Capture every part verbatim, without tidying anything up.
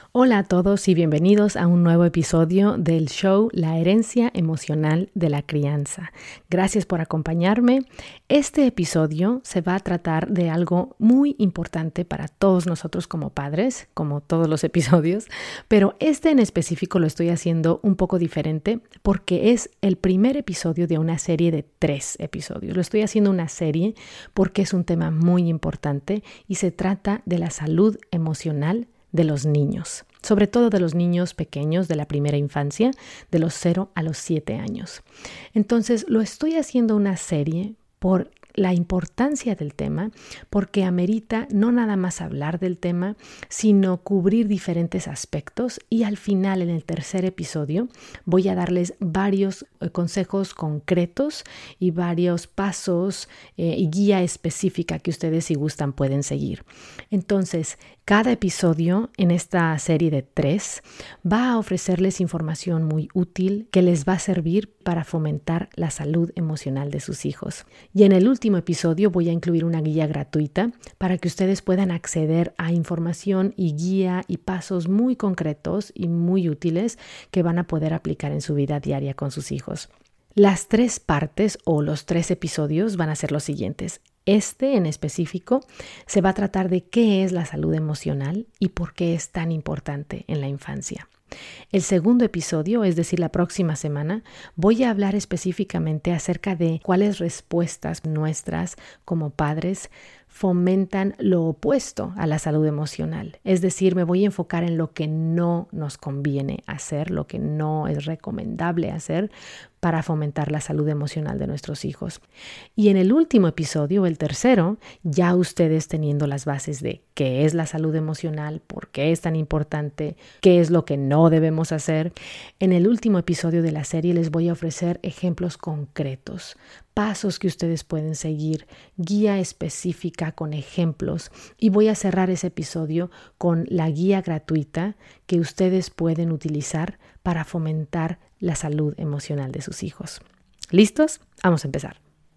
Hola a todos y bienvenidos a un nuevo episodio del show La herencia emocional de la crianza. Gracias por acompañarme. Este episodio se va a tratar de algo muy importante para todos nosotros como padres, como todos los episodios, pero este en específico lo estoy haciendo un poco diferente porque es el primer episodio de una serie de tres episodios. Lo estoy haciendo una serie porque es un tema muy importante y se trata de la salud emocional de los niños, sobre todo de los niños pequeños de la primera infancia, de los cero a los siete años. Entonces, lo estoy haciendo una serie por la importancia del tema, porque amerita no nada más hablar del tema, sino cubrir diferentes aspectos y al final, en el tercer episodio, voy a darles varios eh, consejos concretos y varios pasos eh, y guía específica que ustedes, si gustan, pueden seguir. Entonces, cada episodio en esta serie de tres va a ofrecerles información muy útil que les va a servir para fomentar la salud emocional de sus hijos. Y en el último episodio voy a incluir una guía gratuita para que ustedes puedan acceder a información y guía y pasos muy concretos y muy útiles que van a poder aplicar en su vida diaria con sus hijos. Las tres partes o los tres episodios van a ser los siguientes. Este en específico se va a tratar de qué es la salud emocional y por qué es tan importante en la infancia. El segundo episodio, es decir, la próxima semana, voy a hablar específicamente acerca de cuáles respuestas nuestras como padres fomentan lo opuesto a la salud emocional. Es decir, me voy a enfocar en lo que no nos conviene hacer, lo que no es recomendable hacer para fomentar la salud emocional de nuestros hijos. Y en el último episodio, el tercero, ya ustedes teniendo las bases de qué es la salud emocional, por qué es tan importante, qué es lo que no debemos hacer, en el último episodio de la serie les voy a ofrecer ejemplos concretos, pasos que ustedes pueden seguir, guía específica con ejemplos, y voy a cerrar ese episodio con la guía gratuita que ustedes pueden utilizar para fomentar la salud emocional de sus hijos. ¿Listos? Vamos a empezar.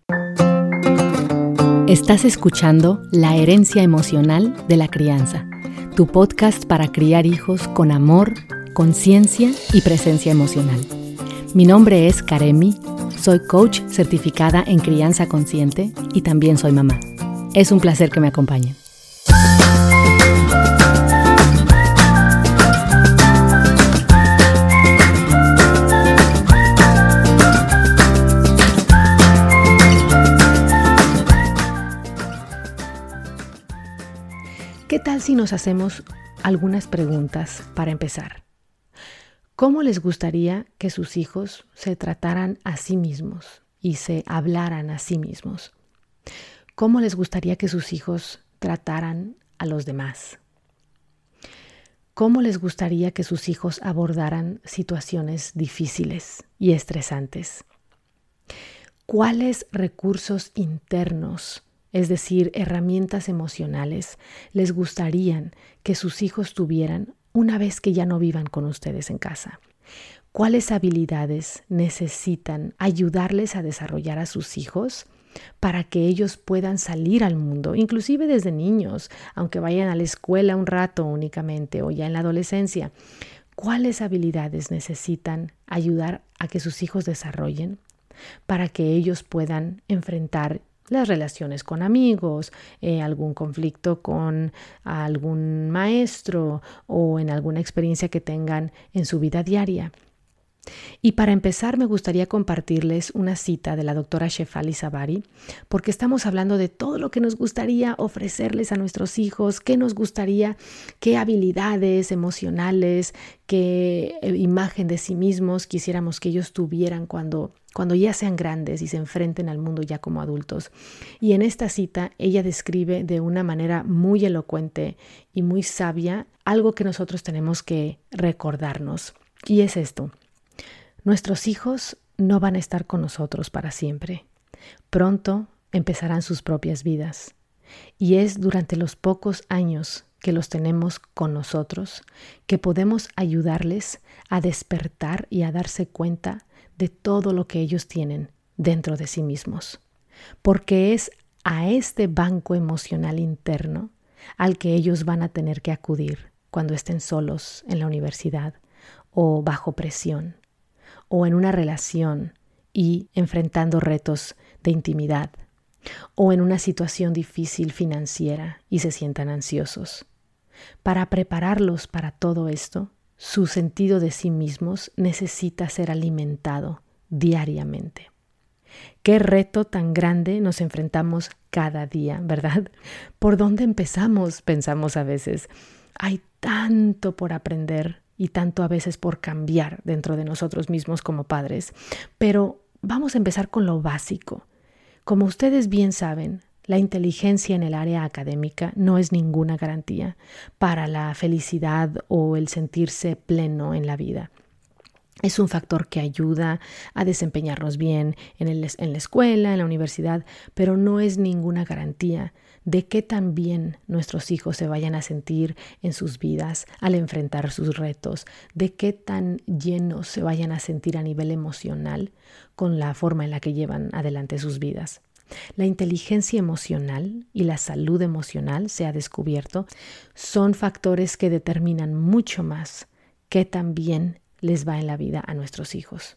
Estás escuchando La herencia emocional de la crianza, tu podcast para criar hijos con amor, conciencia y presencia emocional. Mi nombre es Karemi, soy coach certificada en crianza consciente y también soy mamá. Es un placer que me acompañen. ¿Qué tal si nos hacemos algunas preguntas para empezar? ¿Cómo les gustaría que sus hijos se trataran a sí mismos y se hablaran a sí mismos? ¿Cómo les gustaría que sus hijos trataran a los demás? ¿Cómo les gustaría que sus hijos abordaran situaciones difíciles y estresantes? ¿Cuáles recursos internos, es decir, herramientas emocionales, les gustarían que sus hijos tuvieran una vez que ya no vivan con ustedes en casa? ¿Cuáles habilidades necesitan ayudarles a desarrollar a sus hijos para que ellos puedan salir al mundo, inclusive desde niños, aunque vayan a la escuela un rato únicamente o ya en la adolescencia? ¿Cuáles habilidades necesitan ayudar a que sus hijos desarrollen para que ellos puedan enfrentar las relaciones con amigos, eh, algún conflicto con algún maestro o en alguna experiencia que tengan en su vida diaria? Y para empezar, me gustaría compartirles una cita de la doctora Shefali Tsabary, porque estamos hablando de todo lo que nos gustaría ofrecerles a nuestros hijos, qué nos gustaría, qué habilidades emocionales, qué imagen de sí mismos quisiéramos que ellos tuvieran cuando, cuando ya sean grandes y se enfrenten al mundo ya como adultos. Y en esta cita, ella describe de una manera muy elocuente y muy sabia algo que nosotros tenemos que recordarnos, y es esto. Nuestros hijos no van a estar con nosotros para siempre. Pronto empezarán sus propias vidas. Y es durante los pocos años que los tenemos con nosotros que podemos ayudarles a despertar y a darse cuenta de todo lo que ellos tienen dentro de sí mismos. Porque es a este banco emocional interno al que ellos van a tener que acudir cuando estén solos en la universidad o bajo presión o en una relación y enfrentando retos de intimidad o en una situación difícil financiera y se sientan ansiosos. Para prepararlos para todo esto, su sentido de sí mismos necesita ser alimentado diariamente. Qué reto tan grande nos enfrentamos cada día, ¿verdad? ¿Por dónde empezamos? Pensamos a veces. Hay tanto por aprender y tanto a veces por cambiar dentro de nosotros mismos como padres. Pero vamos a empezar con lo básico. Como ustedes bien saben, la inteligencia en el área académica no es ninguna garantía para la felicidad o el sentirse pleno en la vida. Es un factor que ayuda a desempeñarnos bien en, el, en la escuela, en la universidad, pero no es ninguna garantía de que tan bien nuestros hijos se vayan a sentir en sus vidas al enfrentar sus retos, de qué tan llenos se vayan a sentir a nivel emocional con la forma en la que llevan adelante sus vidas. La inteligencia emocional y la salud emocional, se ha descubierto, son factores que determinan mucho más qué tan bien les va en la vida a nuestros hijos.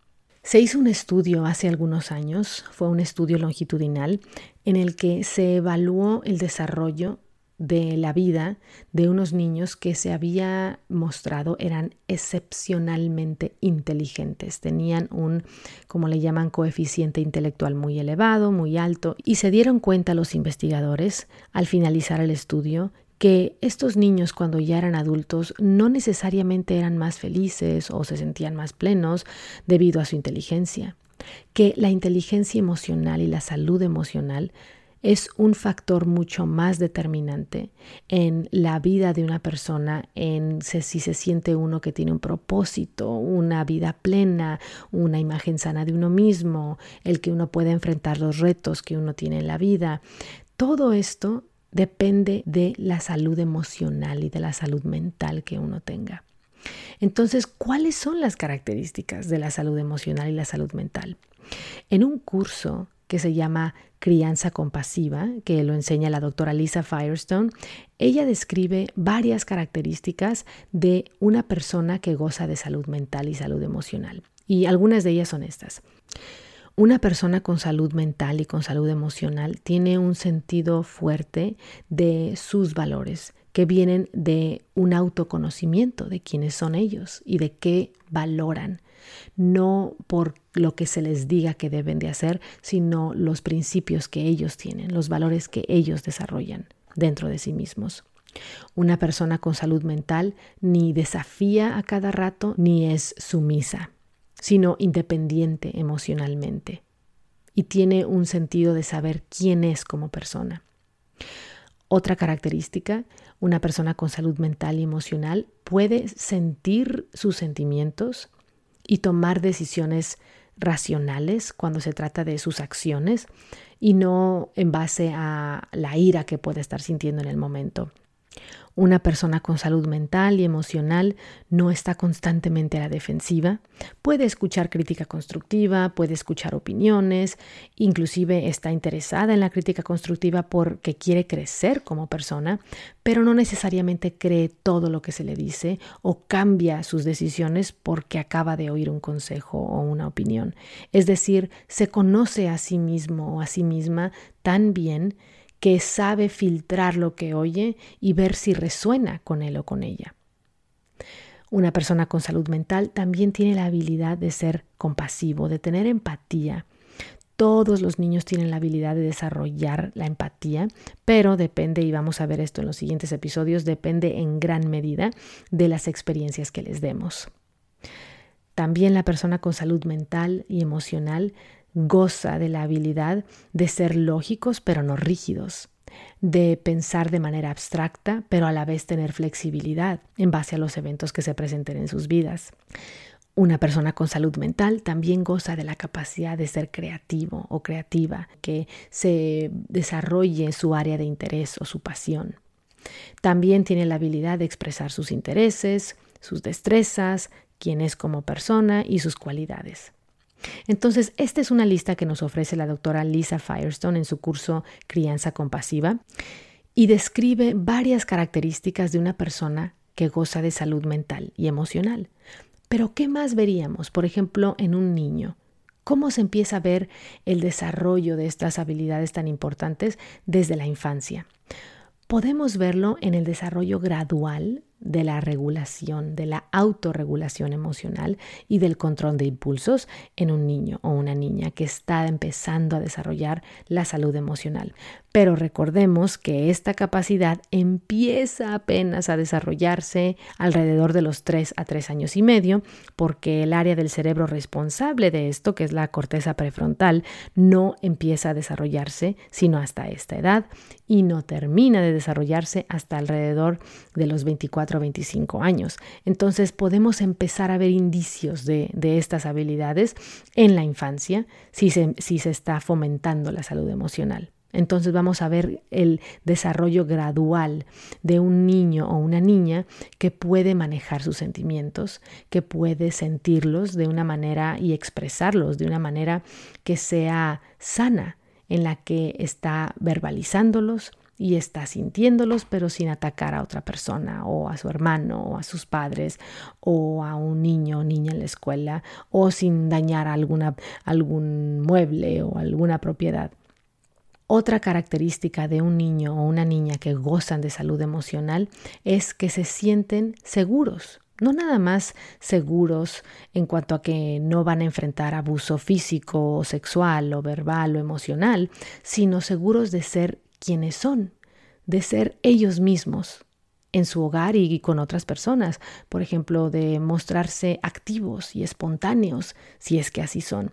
Se hizo un estudio hace algunos años, fue un estudio longitudinal, en el que se evaluó el desarrollo de la vida de unos niños que se había mostrado eran excepcionalmente inteligentes. Tenían un, como le llaman, coeficiente intelectual muy elevado, muy alto, y se dieron cuenta los investigadores al finalizar el estudio que estos niños, cuando ya eran adultos, no necesariamente eran más felices o se sentían más plenos debido a su inteligencia, que la inteligencia emocional y la salud emocional es un factor mucho más determinante en la vida de una persona, en si se siente uno que tiene un propósito, una vida plena, una imagen sana de uno mismo, el que uno pueda enfrentar los retos que uno tiene en la vida. Todo esto depende de la salud emocional y de la salud mental que uno tenga. Entonces, ¿cuáles son las características de la salud emocional y la salud mental? En un curso que se llama Crianza Compasiva, que lo enseña la doctora Lisa Firestone, ella describe varias características de una persona que goza de salud mental y salud emocional. Y algunas de ellas son estas. Una persona con salud mental y con salud emocional tiene un sentido fuerte de sus valores que vienen de un autoconocimiento de quiénes son ellos y de qué valoran, no por lo que se les diga que deben de hacer, sino los principios que ellos tienen, los valores que ellos desarrollan dentro de sí mismos. Una persona con salud mental ni desafía a cada rato ni es sumisa, sino independiente emocionalmente y tiene un sentido de saber quién es como persona. Otra característica, una persona con salud mental y emocional puede sentir sus sentimientos y tomar decisiones racionales cuando se trata de sus acciones y no en base a la ira que puede estar sintiendo en el momento. Una persona con salud mental y emocional no está constantemente a la defensiva, puede escuchar crítica constructiva, puede escuchar opiniones, inclusive está interesada en la crítica constructiva porque quiere crecer como persona, pero no necesariamente cree todo lo que se le dice o cambia sus decisiones porque acaba de oír un consejo o una opinión. Es decir, se conoce a sí mismo o a sí misma tan bien que sabe filtrar lo que oye y ver si resuena con él o con ella. Una persona con salud mental también tiene la habilidad de ser compasivo, de tener empatía. Todos los niños tienen la habilidad de desarrollar la empatía, pero depende, y vamos a ver esto en los siguientes episodios, depende en gran medida de las experiencias que les demos. También la persona con salud mental y emocional goza de la habilidad de ser lógicos pero no rígidos, de pensar de manera abstracta pero a la vez tener flexibilidad en base a los eventos que se presenten en sus vidas. Una persona con salud mental también goza de la capacidad de ser creativo o creativa, que se desarrolle su área de interés o su pasión. También tiene la habilidad de expresar sus intereses, sus destrezas, quién es como persona y sus cualidades. Entonces, esta es una lista que nos ofrece la doctora Lisa Firestone en su curso Crianza Compasiva y describe varias características de una persona que goza de salud mental y emocional. Pero ¿qué más veríamos, por ejemplo, en un niño? ¿Cómo se empieza a ver el desarrollo de estas habilidades tan importantes desde la infancia? Podemos verlo en el desarrollo gradual de la regulación, de la autorregulación emocional y del control de impulsos en un niño o una niña que está empezando a desarrollar la salud emocional. Pero recordemos que esta capacidad empieza apenas a desarrollarse alrededor de los tres a tres años y medio, porque el área del cerebro responsable de esto, que es la corteza prefrontal, no empieza a desarrollarse sino hasta esta edad y no termina de desarrollarse hasta alrededor de los veinticuatro o veinticinco años. Entonces podemos empezar a ver indicios de, de estas habilidades en la infancia si se, si se está fomentando la salud emocional. Entonces vamos a ver el desarrollo gradual de un niño o una niña que puede manejar sus sentimientos, que puede sentirlos de una manera y expresarlos de una manera que sea sana, en la que está verbalizándolos y está sintiéndolos, pero sin atacar a otra persona o a su hermano o a sus padres o a un niño o niña en la escuela o sin dañar alguna, algún mueble o alguna propiedad. Otra característica de un niño o una niña que gozan de salud emocional es que se sienten seguros. No nada más seguros en cuanto a que no van a enfrentar abuso físico o sexual o verbal o emocional, sino seguros de ser quienes son, de ser ellos mismos en su hogar y con otras personas. Por ejemplo, de mostrarse activos y espontáneos, si es que así son,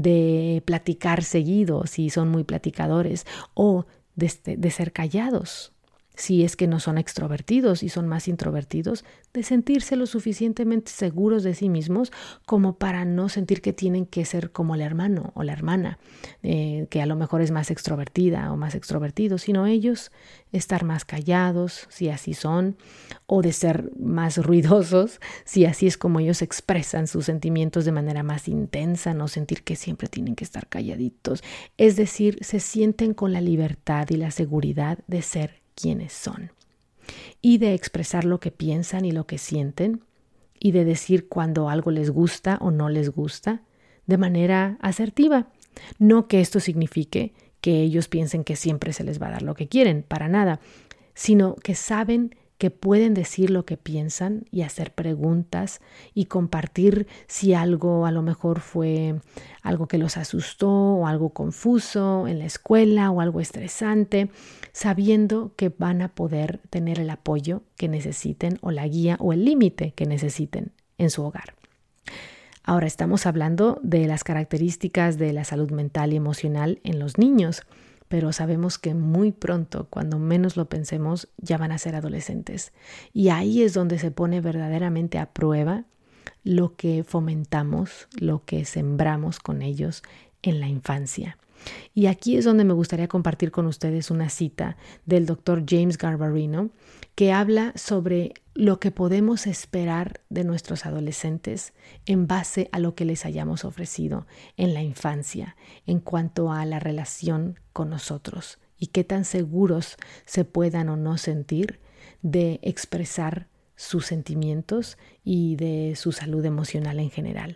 de platicar seguido, si son muy platicadores, o de, de ser callados, si es que no son extrovertidos y son más introvertidos, de sentirse lo suficientemente seguros de sí mismos como para no sentir que tienen que ser como el hermano o la hermana, eh, que a lo mejor es más extrovertida o más extrovertido, sino ellos estar más callados, si así son, o de ser más ruidosos, si así es como ellos expresan sus sentimientos de manera más intensa, no sentir que siempre tienen que estar calladitos. Es decir, se sienten con la libertad y la seguridad de ser quienes son y de expresar lo que piensan y lo que sienten y de decir cuando algo les gusta o no les gusta de manera asertiva. No que esto signifique que ellos piensen que siempre se les va a dar lo que quieren, para nada, sino que saben que pueden decir lo que piensan y hacer preguntas y compartir si algo a lo mejor fue algo que los asustó o algo confuso en la escuela o algo estresante, sabiendo que van a poder tener el apoyo que necesiten o la guía o el límite que necesiten en su hogar. Ahora estamos hablando de las características de la salud mental y emocional en los niños, pero sabemos que muy pronto, cuando menos lo pensemos, ya van a ser adolescentes. Y ahí es donde se pone verdaderamente a prueba lo que fomentamos, lo que sembramos con ellos en la infancia. Y aquí es donde me gustaría compartir con ustedes una cita del doctor James Garbarino, que habla sobre lo que podemos esperar de nuestros adolescentes en base a lo que les hayamos ofrecido en la infancia en cuanto a la relación con nosotros y qué tan seguros se puedan o no sentir de expresar sus sentimientos y de su salud emocional en general.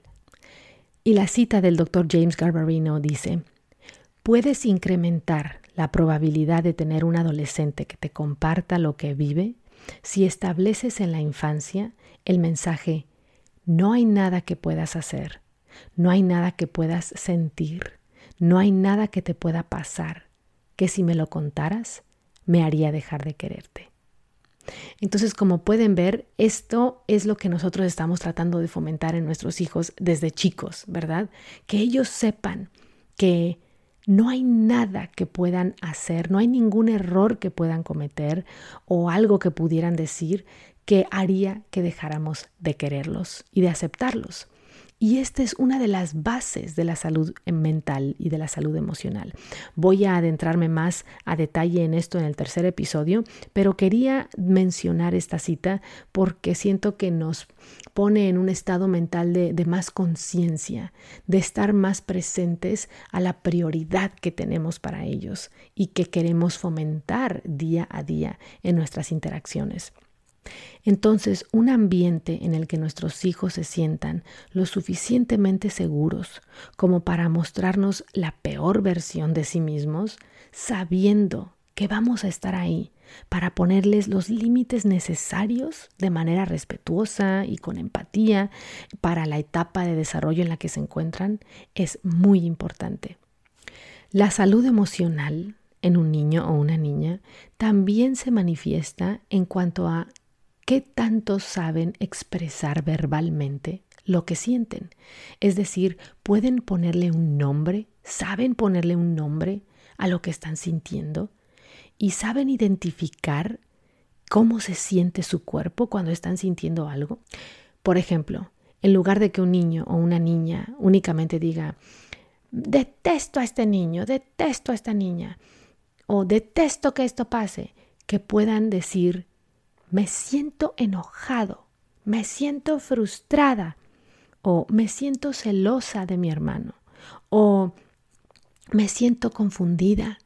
Y la cita del doctor James Garbarino dice: ¿puedes incrementar la probabilidad de tener un adolescente que te comparta lo que vive si estableces en la infancia el mensaje: no hay nada que puedas hacer, no hay nada que puedas sentir, no hay nada que te pueda pasar, que si me lo contaras me haría dejar de quererte? Entonces, como pueden ver, esto es lo que nosotros estamos tratando de fomentar en nuestros hijos desde chicos, ¿verdad? Que ellos sepan que no hay nada que puedan hacer, no hay ningún error que puedan cometer o algo que pudieran decir que haría que dejáramos de quererlos y de aceptarlos. Y esta es una de las bases de la salud mental y de la salud emocional. Voy a adentrarme más a detalle en esto en el tercer episodio, pero quería mencionar esta cita porque siento que nos pone en un estado mental de, de más conciencia, de estar más presentes a la prioridad que tenemos para ellos y que queremos fomentar día a día en nuestras interacciones. Entonces, un ambiente en el que nuestros hijos se sientan lo suficientemente seguros como para mostrarnos la peor versión de sí mismos, sabiendo que vamos a estar ahí para ponerles los límites necesarios de manera respetuosa y con empatía para la etapa de desarrollo en la que se encuentran, es muy importante. La salud emocional en un niño o una niña también se manifiesta en cuanto a ¿qué tanto saben expresar verbalmente lo que sienten? Es decir, ¿pueden ponerle un nombre? ¿Saben ponerle un nombre a lo que están sintiendo? ¿Y saben identificar cómo se siente su cuerpo cuando están sintiendo algo? Por ejemplo, en lugar de que un niño o una niña únicamente diga, detesto a este niño, detesto a esta niña, o detesto que esto pase, que puedan decir, me siento enojado, me siento frustrada, o me siento celosa de mi hermano, o me siento confundida,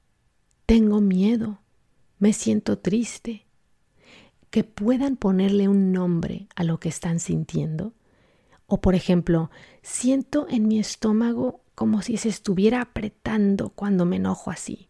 tengo miedo, me siento triste. Que puedan ponerle un nombre a lo que están sintiendo. O por ejemplo, siento en mi estómago como si se estuviera apretando cuando me enojo así.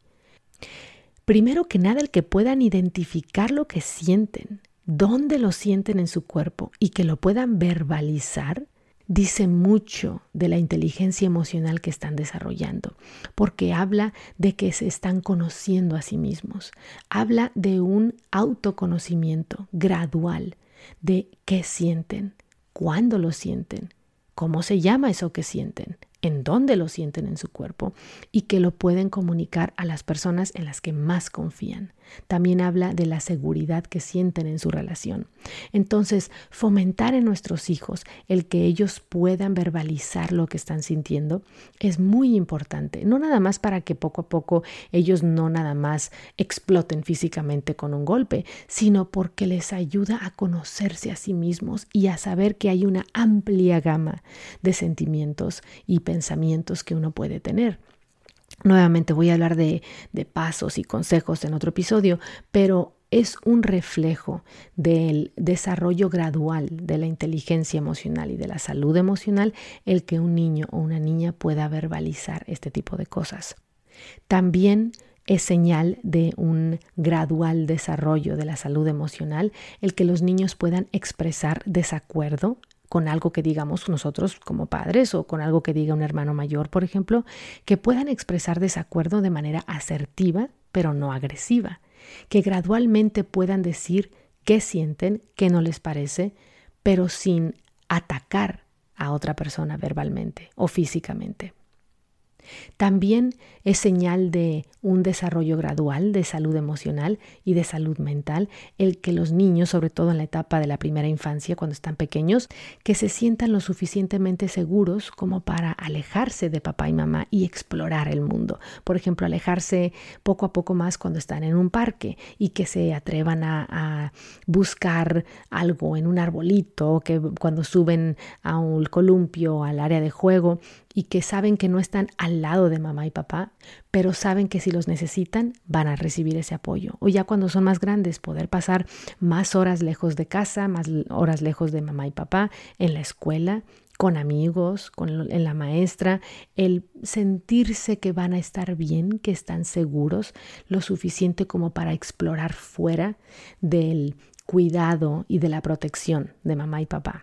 Primero que nada, el que puedan identificar lo que sienten, dónde lo sienten en su cuerpo y que lo puedan verbalizar, dice mucho de la inteligencia emocional que están desarrollando, porque habla de que se están conociendo a sí mismos, habla de un autoconocimiento gradual de qué sienten, cuándo lo sienten, cómo se llama eso que sienten, en dónde lo sienten en su cuerpo y que lo pueden comunicar a las personas en las que más confían. También habla de la seguridad que sienten en su relación. Entonces, fomentar en nuestros hijos el que ellos puedan verbalizar lo que están sintiendo es muy importante, no nada más para que poco a poco ellos no nada más exploten físicamente con un golpe, sino porque les ayuda a conocerse a sí mismos y a saber que hay una amplia gama de sentimientos y pensamientos que uno puede tener. Nuevamente voy a hablar de, de pasos y consejos en otro episodio, pero es un reflejo del desarrollo gradual de la inteligencia emocional y de la salud emocional el que un niño o una niña pueda verbalizar este tipo de cosas. También es señal de un gradual desarrollo de la salud emocional el que los niños puedan expresar desacuerdo con algo que digamos nosotros como padres o con algo que diga un hermano mayor, por ejemplo, que puedan expresar desacuerdo de manera asertiva, pero no agresiva, que gradualmente puedan decir qué sienten, qué no les parece, pero sin atacar a otra persona verbalmente o físicamente. También es señal de un desarrollo gradual de salud emocional y de salud mental el que los niños, sobre todo en la etapa de la primera infancia, cuando están pequeños, que se sientan lo suficientemente seguros como para alejarse de papá y mamá y explorar el mundo. Por ejemplo, alejarse poco a poco más cuando están en un parque y que se atrevan a, a buscar algo en un arbolito, que cuando suben a un columpio, al área de juego, y que saben que no están al lado de mamá y papá, pero saben que si los necesitan van a recibir ese apoyo. O ya cuando son más grandes, poder pasar más horas lejos de casa, más horas lejos de mamá y papá, en la escuela, con amigos, con en la maestra, el sentirse que van a estar bien, que están seguros, lo suficiente como para explorar fuera del cuidado y de la protección de mamá y papá.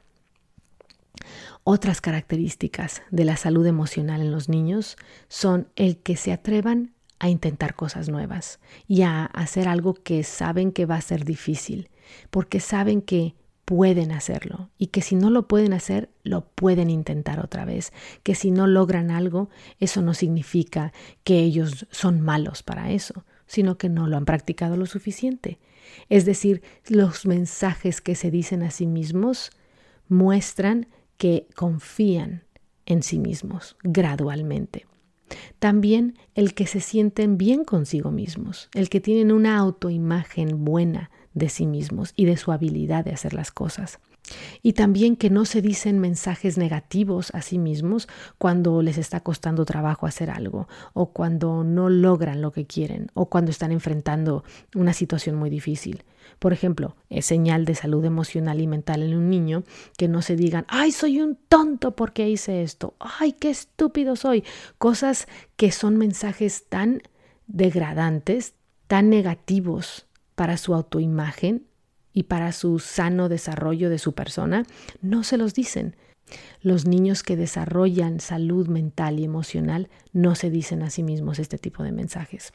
Otras características de la salud emocional en los niños son el que se atrevan a intentar cosas nuevas y a hacer algo que saben que va a ser difícil, porque saben que pueden hacerlo y que si no lo pueden hacer, lo pueden intentar otra vez, que si no logran algo, eso no significa que ellos son malos para eso, sino que no lo han practicado lo suficiente. Es decir, los mensajes que se dicen a sí mismos muestran que confían en sí mismos gradualmente. También el que se sienten bien consigo mismos, el que tienen una autoimagen buena de sí mismos y de su habilidad de hacer las cosas. Y también que no se dicen mensajes negativos a sí mismos cuando les está costando trabajo hacer algo, o cuando no logran lo que quieren, o cuando están enfrentando una situación muy difícil. Por ejemplo, es señal de salud emocional y mental en un niño que no se digan, ¡ay, soy un tonto porque hice esto! ¡Ay, qué estúpido soy! Cosas que son mensajes tan degradantes, tan negativos para su autoimagen y para su sano desarrollo de su persona, no se los dicen. Los niños que desarrollan salud mental y emocional no se dicen a sí mismos este tipo de mensajes.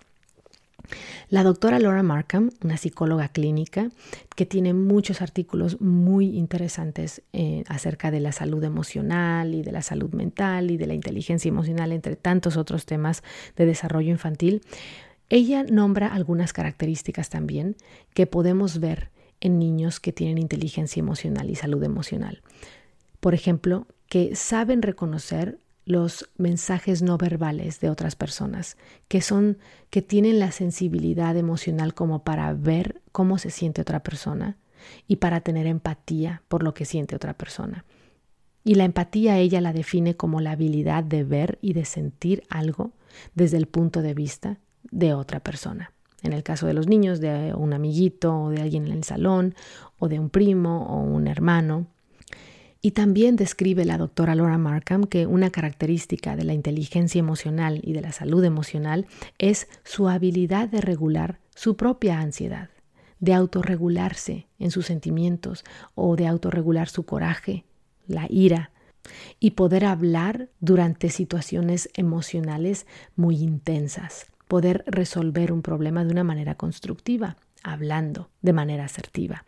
La doctora Laura Markham, una psicóloga clínica que tiene muchos artículos muy interesantes eh, acerca de la salud emocional y de la salud mental y de la inteligencia emocional, entre tantos otros temas de desarrollo infantil, ella nombra algunas características también que podemos ver en niños que tienen inteligencia emocional y salud emocional. Por ejemplo, que saben reconocer los mensajes no verbales de otras personas, que son, que tienen la sensibilidad emocional como para ver cómo se siente otra persona y para tener empatía por lo que siente otra persona. Y la empatía ella la define como la habilidad de ver y de sentir algo desde el punto de vista de otra persona. En el caso de los niños, de un amiguito o de alguien en el salón o de un primo o un hermano. Y también describe la doctora Laura Markham que una característica de la inteligencia emocional y de la salud emocional es su habilidad de regular su propia ansiedad, de autorregularse en sus sentimientos o de autorregular su coraje, la ira, y poder hablar durante situaciones emocionales muy intensas. Poder resolver un problema de una manera constructiva, hablando de manera asertiva.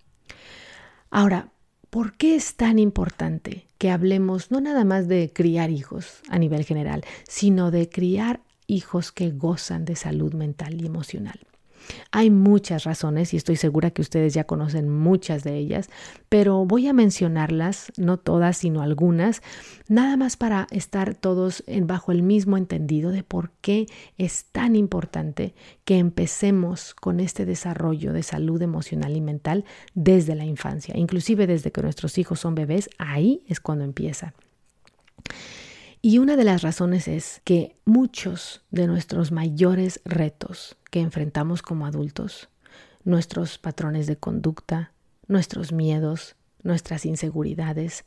Ahora, ¿por qué es tan importante que hablemos no nada más de criar hijos a nivel general, sino de criar hijos que gozan de salud mental y emocional? Hay muchas razones y estoy segura que ustedes ya conocen muchas de ellas, pero voy a mencionarlas, no todas, sino algunas, nada más para estar todos en, bajo el mismo entendido de por qué es tan importante que empecemos con este desarrollo de salud emocional y mental desde la infancia, inclusive desde que nuestros hijos son bebés, ahí es cuando empieza. Y una de las razones es que muchos de nuestros mayores retos que enfrentamos como adultos, nuestros patrones de conducta, nuestros miedos, nuestras inseguridades,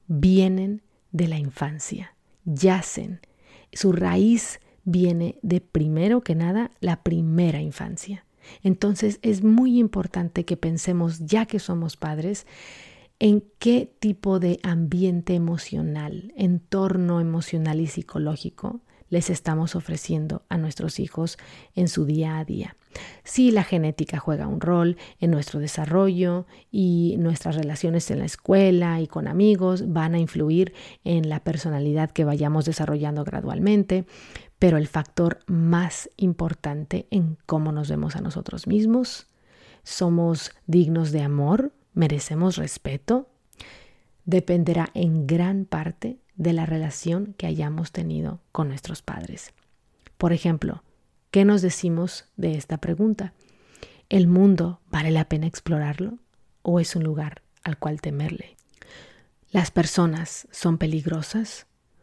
vienen de la infancia, yacen. Su raíz viene de, primero que nada, la primera infancia. Entonces es muy importante que pensemos, ya que somos padres, en qué tipo de ambiente emocional, entorno emocional y psicológico les estamos ofreciendo a nuestros hijos en su día a día. Sí, la genética juega un rol en nuestro desarrollo y nuestras relaciones en la escuela y con amigos van a influir en la personalidad que vayamos desarrollando gradualmente, pero el factor más importante en cómo nos vemos a nosotros mismos, somos dignos de amor, merecemos respeto, dependerá en gran parte de la relación que hayamos tenido con nuestros padres. Por ejemplo, ¿qué nos decimos de esta pregunta? ¿El mundo vale la pena explorarlo o es un lugar al cual temerle? ¿Las personas son peligrosas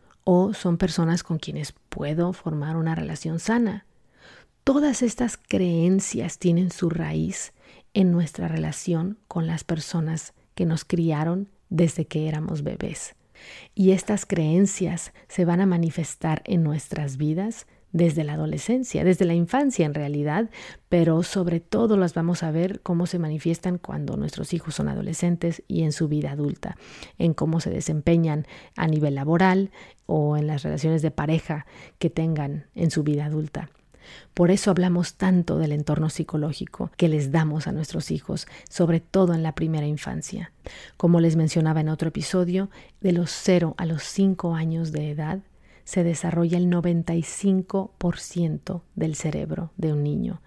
o son personas con quienes puedo formar una relación sana? Todas estas creencias tienen su raíz en nuestra relación con las personas que nos criaron desde que éramos bebés. Y estas creencias se van a manifestar en nuestras vidas desde la adolescencia, desde la infancia en realidad, pero sobre todo las vamos a ver cómo se manifiestan cuando nuestros hijos son adolescentes y en su vida adulta, en cómo se desempeñan a nivel laboral o en las relaciones de pareja que tengan en su vida adulta. Por eso hablamos tanto del entorno psicológico que les damos a nuestros hijos, sobre todo en la primera infancia. Como les mencionaba en otro episodio, de los cero a los cinco años de edad se desarrolla el noventa y cinco por ciento del cerebro de un niño.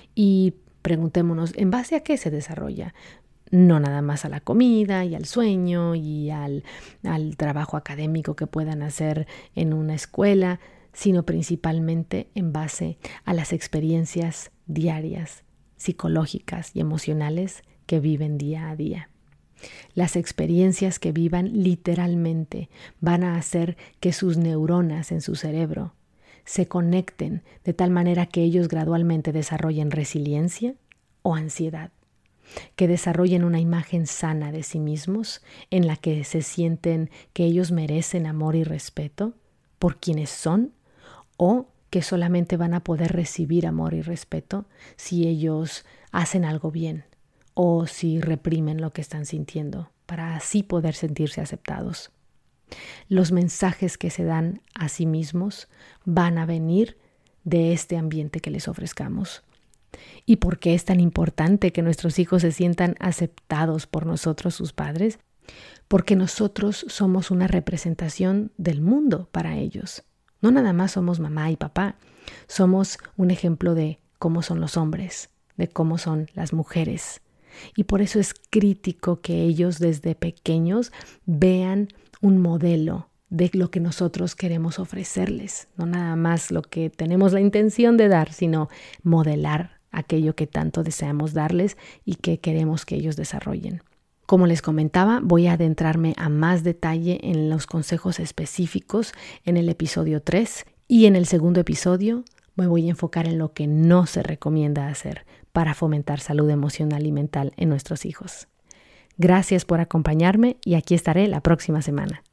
Y preguntémonos, ¿en base a qué se desarrolla? No nada más a la comida y al sueño y al, al trabajo académico que puedan hacer en una escuela, sino principalmente en base a las experiencias diarias psicológicas y emocionales que viven día a día. Las experiencias que vivan literalmente van a hacer que sus neuronas en su cerebro se conecten de tal manera que ellos gradualmente desarrollen resiliencia o ansiedad, que desarrollen una imagen sana de sí mismos en la que se sienten que ellos merecen amor y respeto por quienes son, o que solamente van a poder recibir amor y respeto si ellos hacen algo bien o si reprimen lo que están sintiendo para así poder sentirse aceptados. Los mensajes que se dan a sí mismos van a venir de este ambiente que les ofrezcamos. ¿Y por qué es tan importante que nuestros hijos se sientan aceptados por nosotros, sus padres? Porque nosotros somos una representación del mundo para ellos. No nada más somos mamá y papá, somos un ejemplo de cómo son los hombres, de cómo son las mujeres. Y por eso es crítico que ellos desde pequeños vean un modelo de lo que nosotros queremos ofrecerles. No nada más lo que tenemos la intención de dar, sino modelar aquello que tanto deseamos darles y que queremos que ellos desarrollen. Como les comentaba, voy a adentrarme a más detalle en los consejos específicos en el episodio tres, y en el segundo episodio me voy a enfocar en lo que no se recomienda hacer para fomentar salud emocional y mental en nuestros hijos. Gracias por acompañarme y aquí estaré la próxima semana.